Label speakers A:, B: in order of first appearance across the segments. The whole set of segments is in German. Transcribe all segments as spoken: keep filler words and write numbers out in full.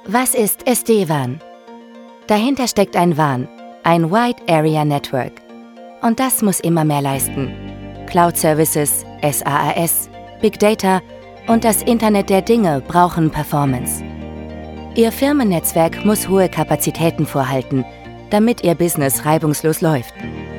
A: Was ist S D-WAN? Dahinter steckt ein WAN, ein Wide Area Network. Und das muss immer mehr leisten. Cloud Services, SaaS, Big Data und das Internet der Dinge brauchen Performance. Ihr Firmennetzwerk muss hohe Kapazitäten vorhalten, damit Ihr Business reibungslos läuft.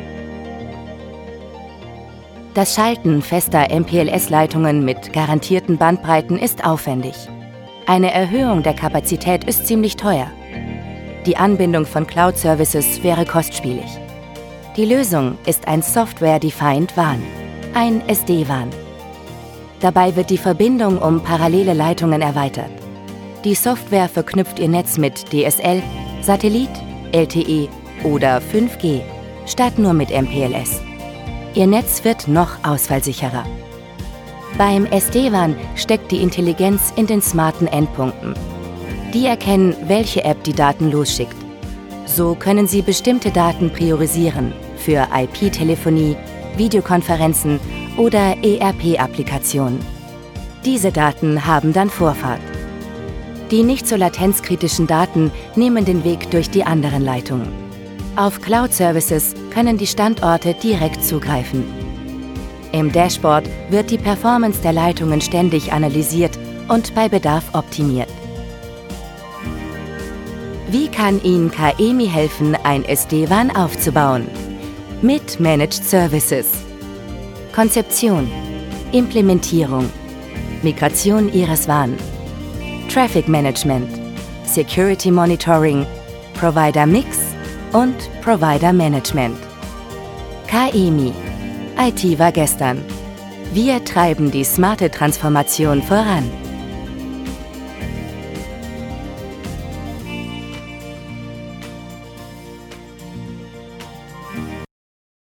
A: Das Schalten fester M P L S-Leitungen mit garantierten Bandbreiten ist aufwendig. Eine Erhöhung der Kapazität ist ziemlich teuer. Die Anbindung von Cloud-Services wäre kostspielig. Die Lösung ist ein Software-Defined WAN, ein S D-WAN. Dabei wird die Verbindung um parallele Leitungen erweitert. Die Software verknüpft Ihr Netz mit D S L, Satellit, L T E oder fünf G, statt nur mit M P L S. Ihr Netz wird noch ausfallsicherer. Beim S D-WAN steckt die Intelligenz in den smarten Endpunkten. Die erkennen, welche App die Daten losschickt. So können sie bestimmte Daten priorisieren für I P-Telefonie, Videokonferenzen oder E R P-Applikationen. Diese Daten haben dann Vorfahrt. Die nicht so latenzkritischen Daten nehmen den Weg durch die anderen Leitungen. Auf Cloud-Services können die Standorte direkt zugreifen. Im Dashboard wird die Performance der Leitungen ständig analysiert und bei Bedarf optimiert. Wie kann Ihnen K E M I helfen, ein S D-WAN aufzubauen? Mit Managed Services. Konzeption, Implementierung, Migration Ihres WAN, Traffic Management, Security Monitoring, Provider Mix und Provider Management. K E M I. I T war gestern. Wir treiben die smarte Transformation voran.